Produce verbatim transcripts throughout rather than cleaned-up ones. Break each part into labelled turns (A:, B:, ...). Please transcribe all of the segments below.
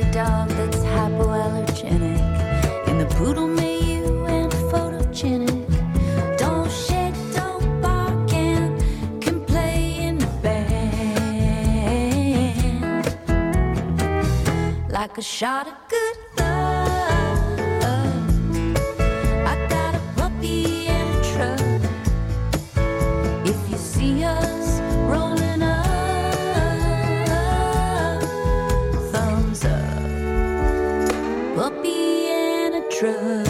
A: dog that's hypoallergenic, and the poodle may you and photogenic. Don't shed, don't bark, and can play in the band like a shot of good love. I got a puppy and a truck. If you see us rolling up, thumbs up. Puppy and a truck.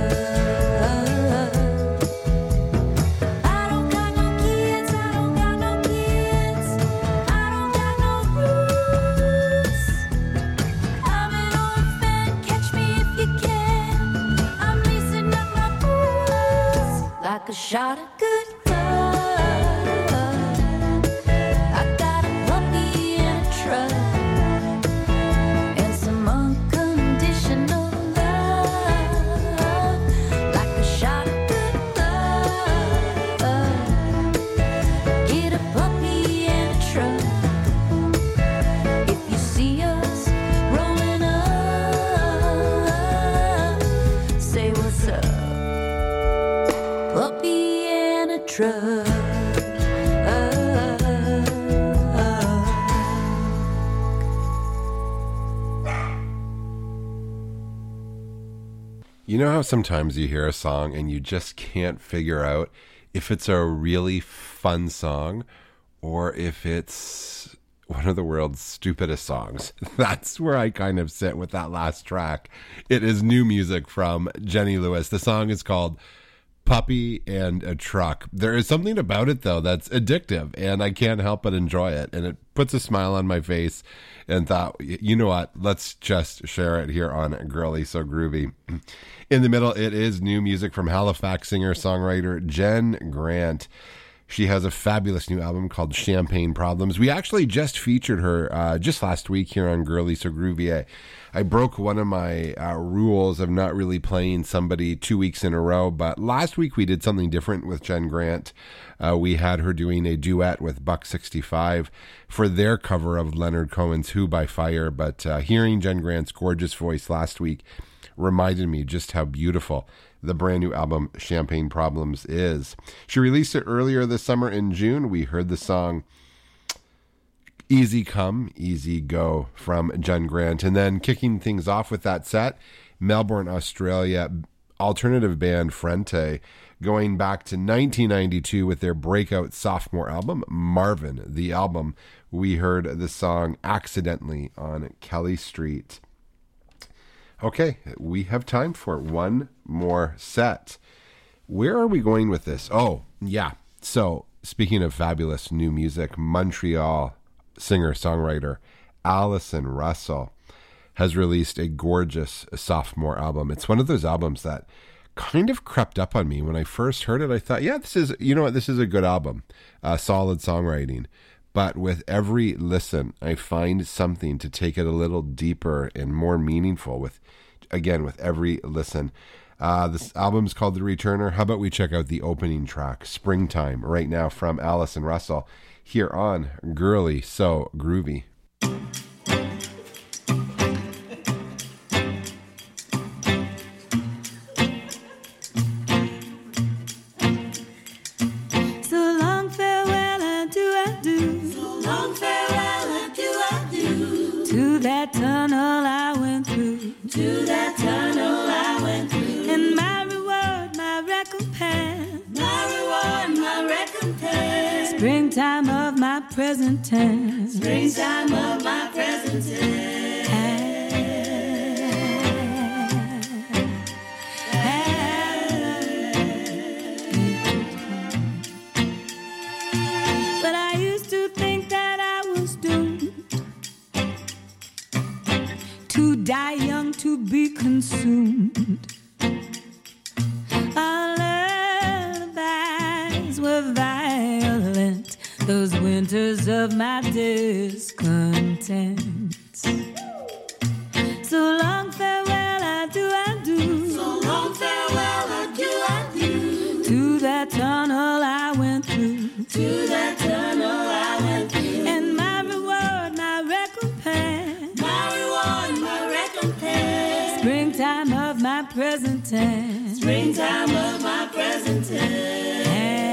A: I don't got no kids, I don't got no kids, I don't got no roots. I'm an orphan, catch me if you can. I'm lacing up my boots like a shot of good love. I got a puppy and a truck and some unconditional love like a shot of good love. Get a puppy and a truck. If you see us rolling up, say what's up. Puppy and a truck.
B: You know how sometimes you hear a song and you just can't figure out if it's a really fun song or if it's one of the world's stupidest songs? That's where I kind of sit with that last track. It is new music from Jenny Lewis. The song is called Puppy and a Truck. There is something about it, though, that's addictive, and I can't help but enjoy it. And it puts a smile on my face and thought, you know what, let's just share it here on Girly So Groovy. In the middle, it is new music from Halifax singer-songwriter Jen Grant. She has a fabulous new album called Champagne Problems. We actually just featured her uh, just last week here on Girly So Groovy. I, I broke one of my uh, rules of not really playing somebody two weeks in a row, but last week we did something different with Jen Grant. Uh, we had her doing a duet with Buck sixty-five for their cover of Leonard Cohen's Who by Fire, but uh, hearing Jen Grant's gorgeous voice last week reminded me just how beautiful the brand new album Champagne Problems is. She released it earlier this summer in June. We heard the song Easy Come, Easy Go from Jen Grant. And then kicking things off with that set, Melbourne, Australia, alternative band Frente, going back to nineteen ninety-two with their breakout sophomore album, Marvin. The album, we heard the song Accidentally on Kelly Street. Okay, we have time for one more set. Where are we going with this? Oh, yeah. So, speaking of fabulous new music, Montreal singer-songwriter Allison Russell has released a gorgeous sophomore album. It's one of those albums that kind of crept up on me. When I first heard it, I thought, yeah, this is, you know what, this is a good album. Uh, solid songwriting. But with every listen, I find something to take it a little deeper and more meaningful with, again, with every listen. Uh, this album's called The Returner. How about we check out the opening track, Springtime, right now from Allison Russell, here on Girly So Groovy.
C: That tunnel I went through, to that tunnel I went through, and my reward, my recompense, my reward, my recompense, springtime of my present tense, springtime of my present tense. But I used to think that I was doomed to die young, to be consumed. Our lullabies were violent, those winters of my discontent. So long farewell, adieu, adieu. So long farewell, adieu, adieu. To that tunnel I went through, to that tunnel I went through, and my reward, my recompense, my reward, my recompense, my present tense. Springtime of my present tense.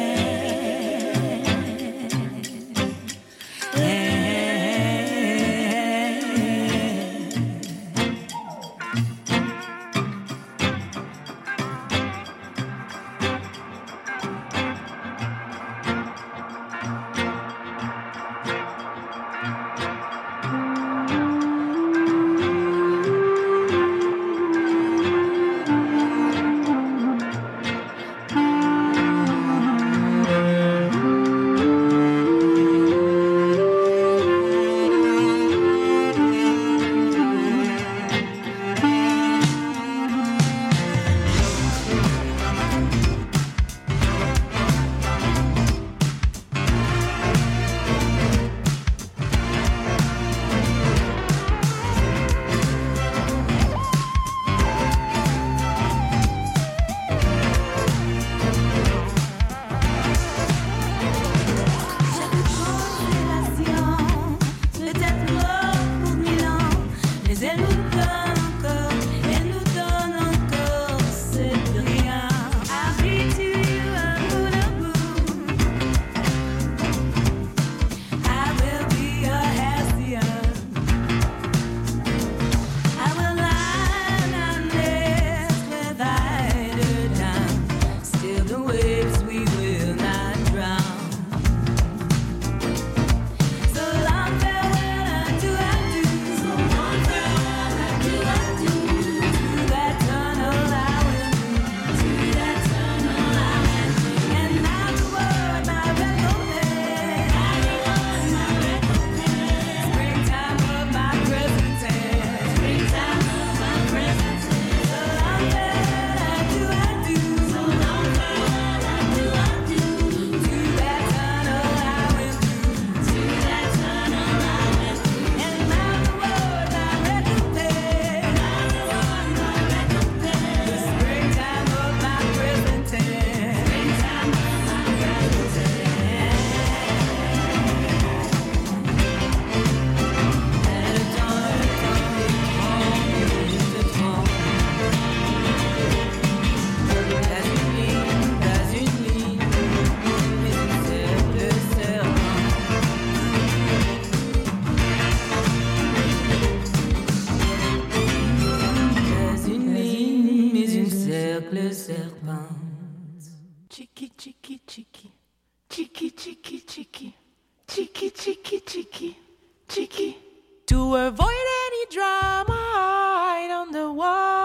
D: To avoid any drama, hide on the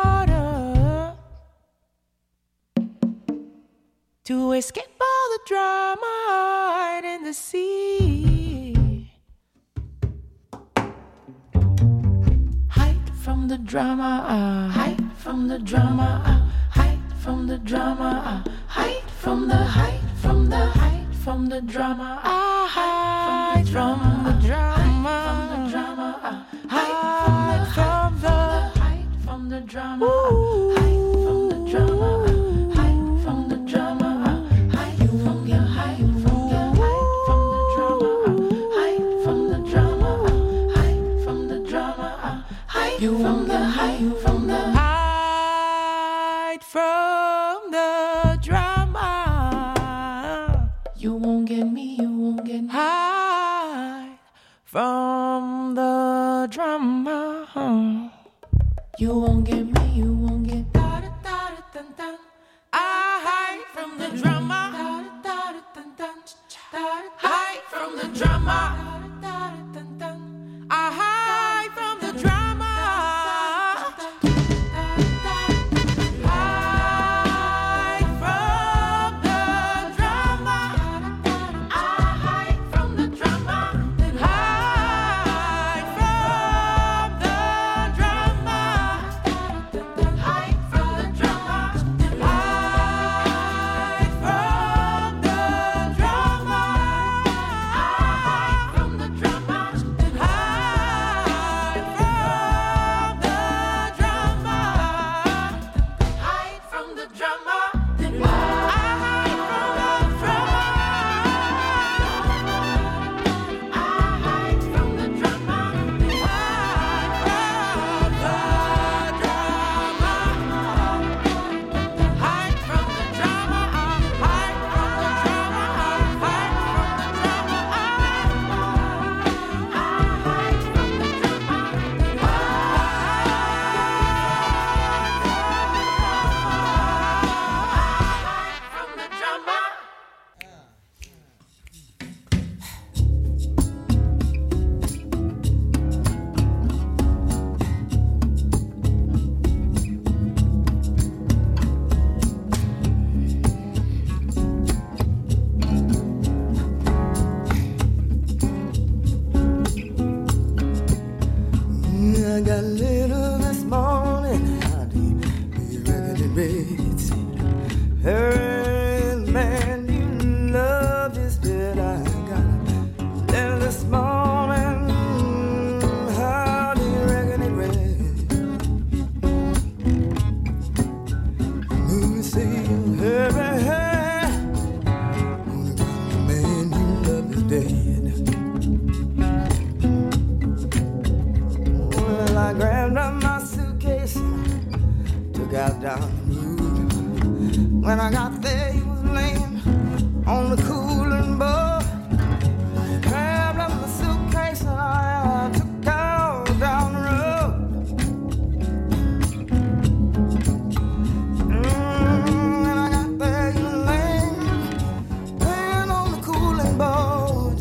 D: water. To escape all the drama, hide in the sea. Hide from the drama, uh, hide from the drama, uh, hide from the drama, uh, hide from the hide from the hide from the drama, uh, hide from the drama, from the drama, uh, hide from the hide from the drama, hide from the drama, hide from the drama, hide from the hide from the hide from the drama, hide from the drama, hide from the drama, hide from the hide from the hide from the drama. You won't get me, you won't get me. Hide from the drama. You won't get me, you won't get da da da da dun dun. I hide from the drama. Da da da dun dun. Hide from the drama. Da da dun dun. I hide from the drama. Hide from the drama. I hide from the drama. Hide from the drama.
E: Hey, man, you love is dead. I got a letter this morning. How do you reckon it read? You say, hey, hey, man, you love is dead. Well, I grabbed up my suitcase, took out down the road. When I got there, he was laying on the cooling board. Grabbed up the suitcase and I uh, took out down the road. Mm, when I got there, he was laying, laying on the cooling board.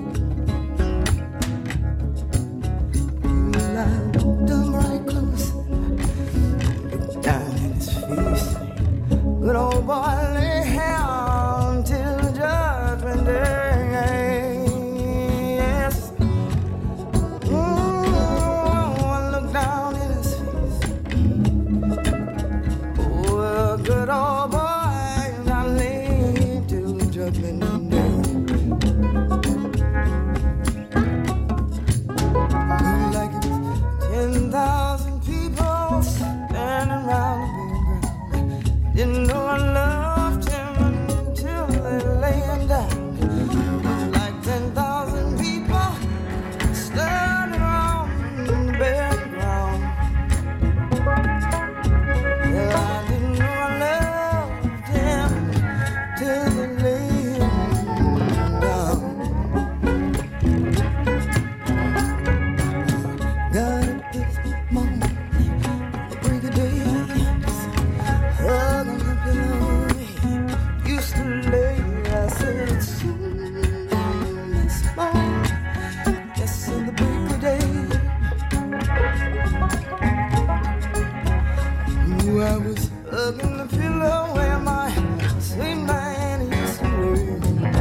E: And I looked him right close, looked down in his face. Good old boy lay down till the judgment day. Yes. Oh, I look down in his face. Oh, a good old boy I lay till the judgment day. Looked like it was ten thousand people standing around the big ground. Didn't know I loved him until they lay him down. It was like ten thousand people standing around the bare ground. Well, I didn't know I loved him till they lay him down. Got up this morning, the break of day. Hug on the pillow, used to lay. I said it's soon this morning, yes, in the break of day. Ooh, I was hugging the pillow where my sweet man used to lay.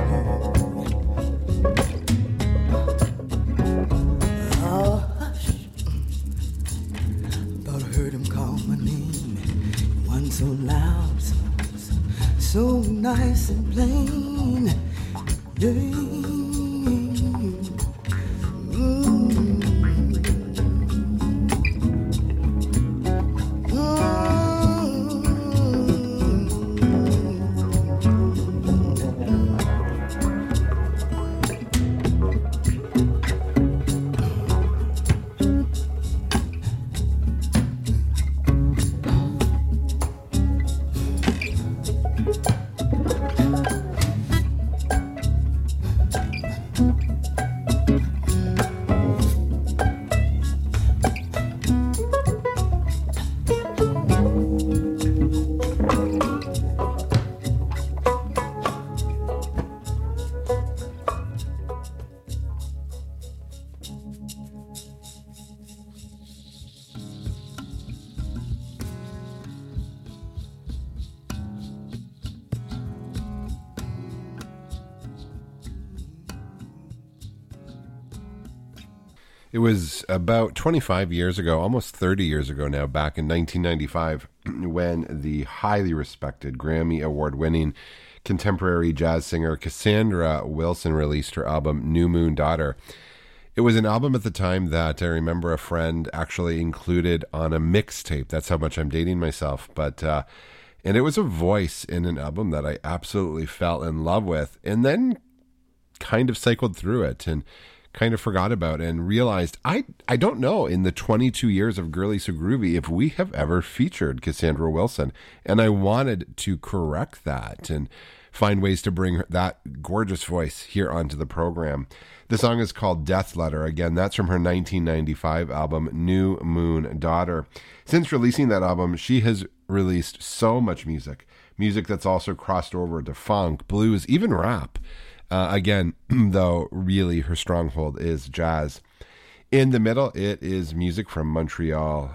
E: Oh, hush, thought I heard him call my name. One so loud, so, so, so nice and plain. Yeah. Mm.
B: It was about twenty-five years ago, almost thirty years ago now, back in nineteen ninety-five, when the highly respected Grammy Award-winning contemporary jazz singer Cassandra Wilson released her album New Moon Daughter. It was an album at the time that I remember a friend actually included on a mixtape. That's how much I'm dating myself. But uh, and it was a voice in an album that I absolutely fell in love with, and then kind of cycled through it and kind of forgot about and realized I I don't know in the twenty-two years of Girly So Groovy if we have ever featured Cassandra Wilson, and I wanted to correct that and find ways to bring her, that gorgeous voice here onto the program. The song is called Death Letter. Again, that's from her nineteen ninety-five album New Moon Daughter. Since releasing that album, she has released so much music music that's also crossed over to funk, blues, even rap. Uh, again, though, really her stronghold is jazz. In the middle, it is music from Montreal,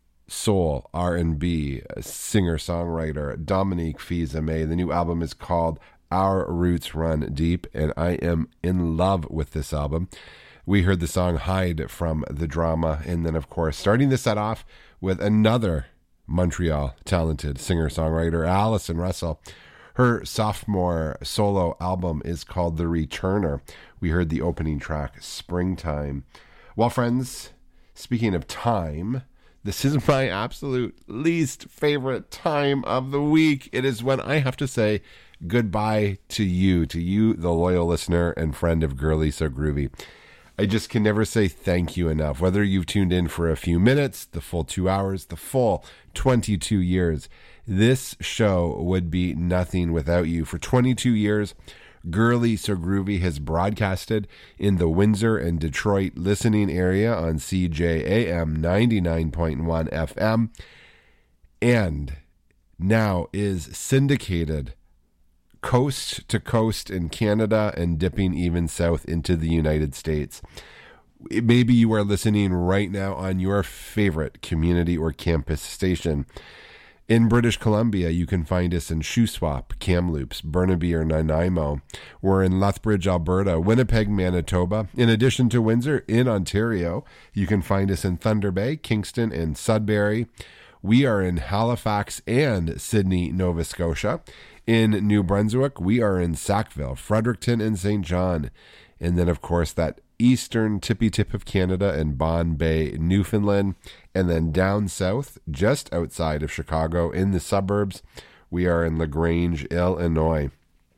B: soul, R and B, singer-songwriter Dominique Fils-Aimé. The new album is called Our Roots Run Deep, and I am in love with this album. We heard the song Hide from The Drama, and then, of course, starting the set off with another Montreal talented singer-songwriter Allison Russell. Her sophomore solo album is called The Returner. We heard the opening track, Springtime. Well, friends, speaking of time, this is my absolute least favorite time of the week. It is when I have to say goodbye to you, to you, the loyal listener and friend of Girly So Groovy. I just can never say thank you enough. Whether you've tuned in for a few minutes, the full two hours, the full twenty-two years, this show would be nothing without you. For twenty-two years, Girly So Groovy has broadcasted in the Windsor and Detroit listening area on C J A M ninety-nine point one F M, and now is syndicated coast to coast in Canada and dipping even south into the United States. Maybe you are listening right now on your favorite community or campus station. In British Columbia, you can find us in Shuswap, Kamloops, Burnaby, or Nanaimo. We're in Lethbridge, Alberta, Winnipeg, Manitoba. In addition to Windsor, in Ontario, you can find us in Thunder Bay, Kingston, and Sudbury. We are in Halifax and Sydney, Nova Scotia. In New Brunswick, we are in Sackville, Fredericton, and Saint John. And then, of course, that eastern tippy tip of Canada and Bon Bay, Newfoundland. And then down south, just outside of Chicago, in the suburbs, we are in LaGrange, Illinois.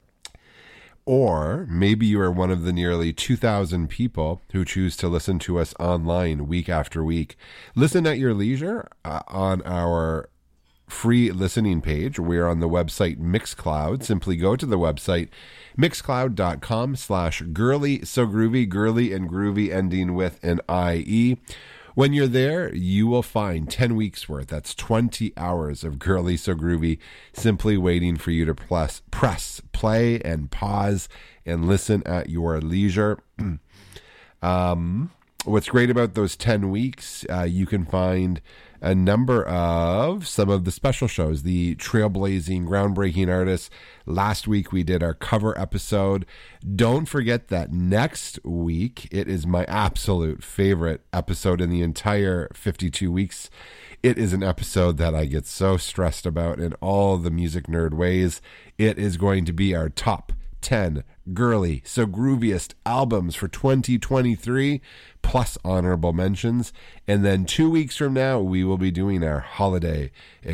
B: Or maybe you are one of the nearly two thousand people who choose to listen to us online week after week. Listen at your leisure uh, on our free listening page. We're on the website Mixcloud. Simply go to the website mixcloud.com slash girly so groovy, girly and groovy ending with an I E. When you're there, you will find ten weeks worth. That's twenty hours of Girly So Groovy simply waiting for you to press, press play and pause and listen at your leisure. um, what's great about those ten weeks, uh, you can find a number of some of the special shows, the trailblazing, groundbreaking artists. Last week we did our cover episode. Don't forget that next week, it is my absolute favorite episode in the entire fifty-two weeks. It is an episode that I get so stressed about in all the music nerd ways. It is going to be our top ten Girly So Grooviest albums for twenty twenty-three, plus honorable mentions. And then two weeks from now, we will be doing our holiday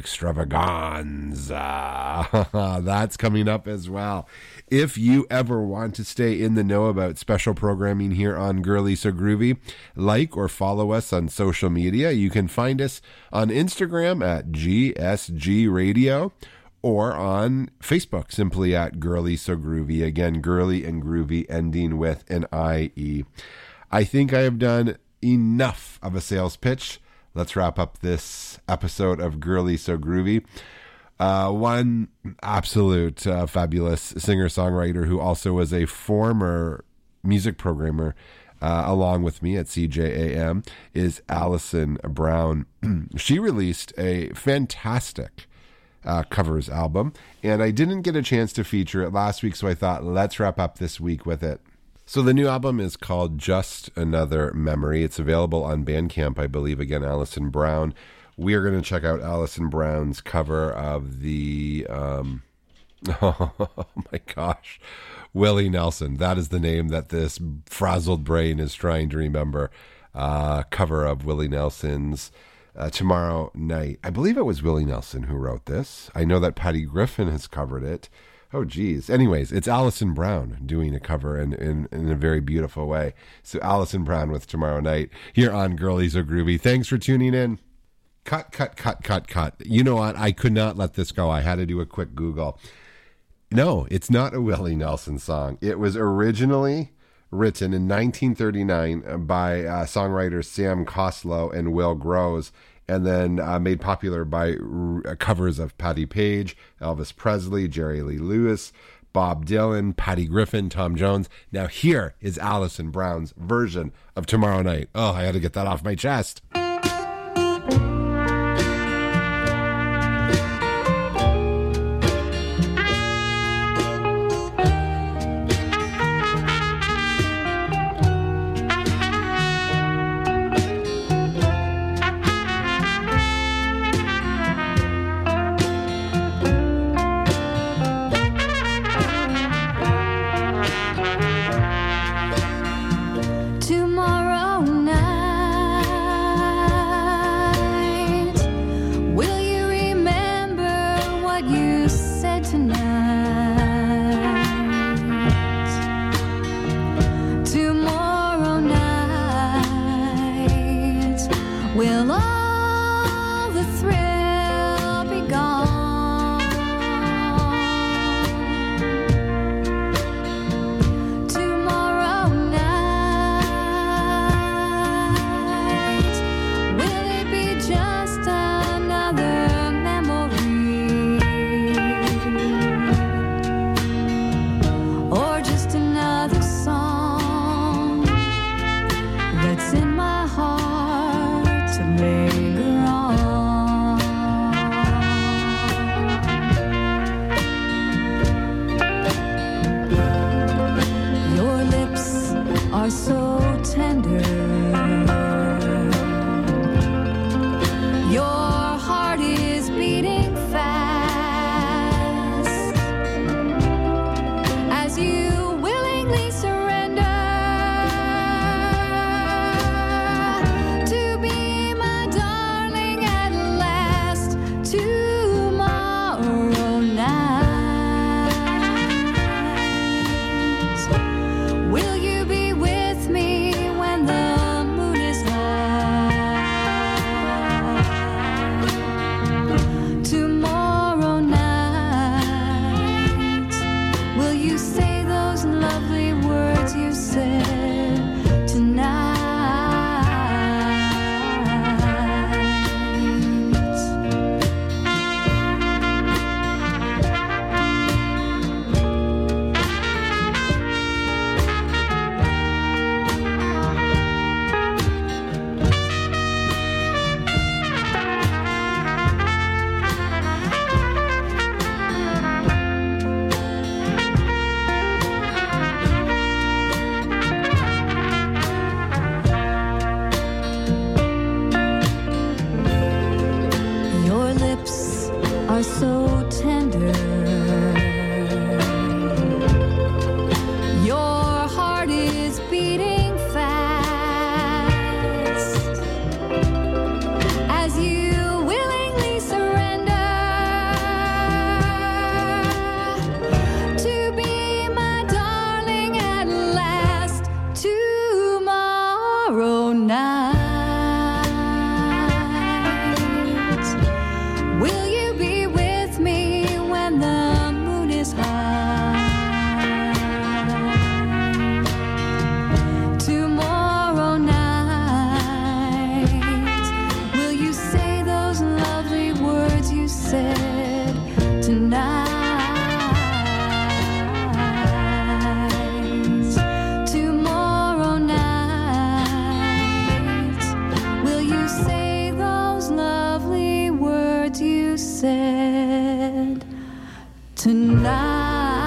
B: extravaganza. That's coming up as well. If you ever want to stay in the know about special programming here on Girly So Groovy, like or follow us on social media. You can find us on Instagram at G S G Radio, or on Facebook, simply at Girly So Groovy. Again, girly and groovy ending with an I E. I think I have done enough of a sales pitch. Let's wrap up this episode of Girly So Groovy. Uh, one absolute uh, fabulous singer-songwriter who also was a former music programmer uh, along with me at C J A M is Allison Brown. She released a fantastic Uh, covers album, and I didn't get a chance to feature it last week, so I thought let's wrap up this week with it. So the new album is called Just Another Memory. It's available on Bandcamp, I believe. Again, Allison Brown. We are going to check out Allison Brown's cover of the um oh my gosh, Willie Nelson. That is the name that this frazzled brain is trying to remember. Uh, cover of Willie Nelson's Uh, Tomorrow Night. I believe it was Willie Nelson who wrote this. I know that Patty Griffin has covered it. Oh, geez. Anyways, it's Allison Brown doing a cover in, in, in a very beautiful way. So Allison Brown with Tomorrow Night here on Girly So Groovy. Thanks for tuning in. Cut, cut, cut, cut, cut. You know what? I could not let this go. I had to do a quick Google. No, it's not a Willie Nelson song. It was originally written in nineteen thirty-nine by uh, songwriters Sam Coslow and Will Groves, and then uh, made popular by r- covers of Patti Page, Elvis Presley, Jerry Lee Lewis, Bob Dylan, Patty Griffin, Tom Jones. Now here is Allison Brown's version of Tomorrow Night. Oh, I had to get that off my chest.
C: said tonight. Tomorrow night, will you say those lovely words you said tonight?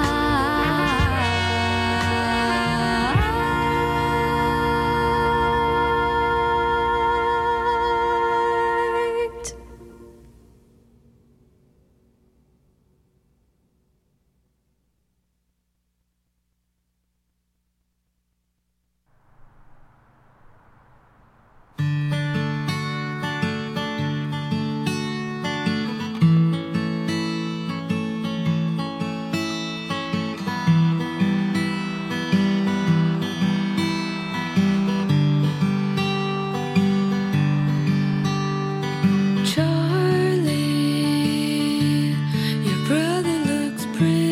C: Charlie, your brother looks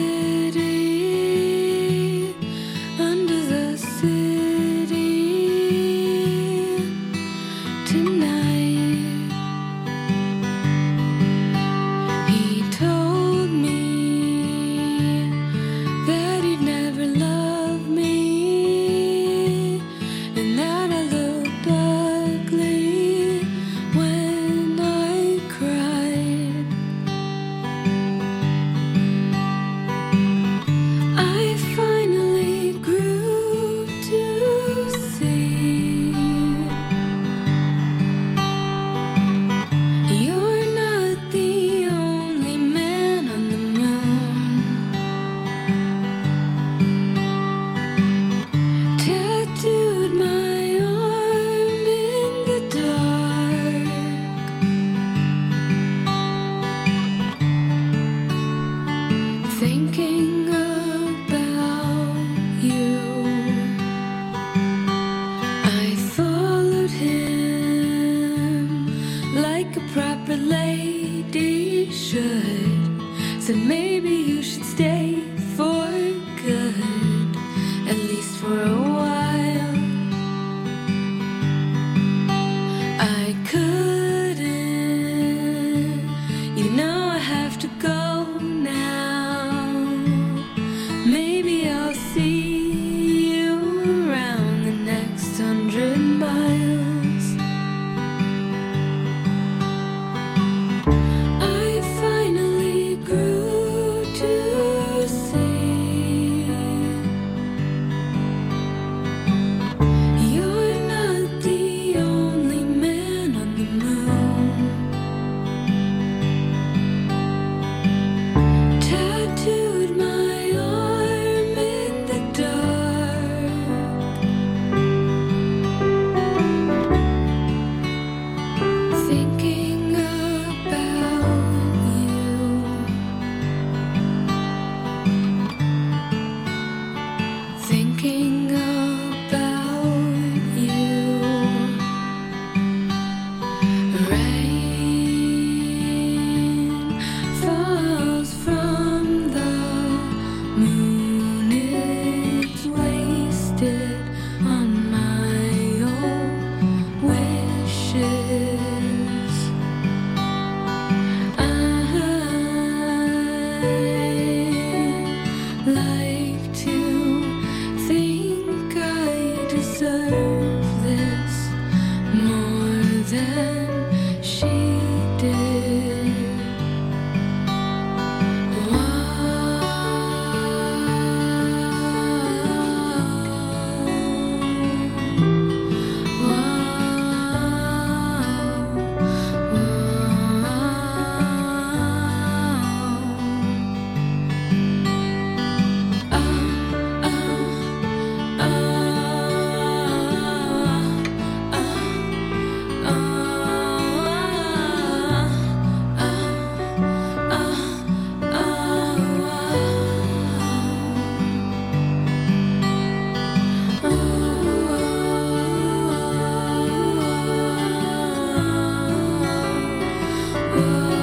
C: pretty under the city tonight. He told me that he'd never love me and that I looked ugly when I cried. I finally grew to see you're not the only man on the moon. Tattooed my arm in the dark, thinking about you. I followed him like a proper lady should. Said maybe you should stay for good, at least for a while. I couldn't, you know I have to go now. Maybe I'll see you around the next hundred miles. I finally grew to see you're not the only man on the moon. Tattooed my arm in the dark, thinking about you, thinking about you. Rain falls from the moon, it's wasted on my own wishes. I like to think I deserve this more than she did. Oh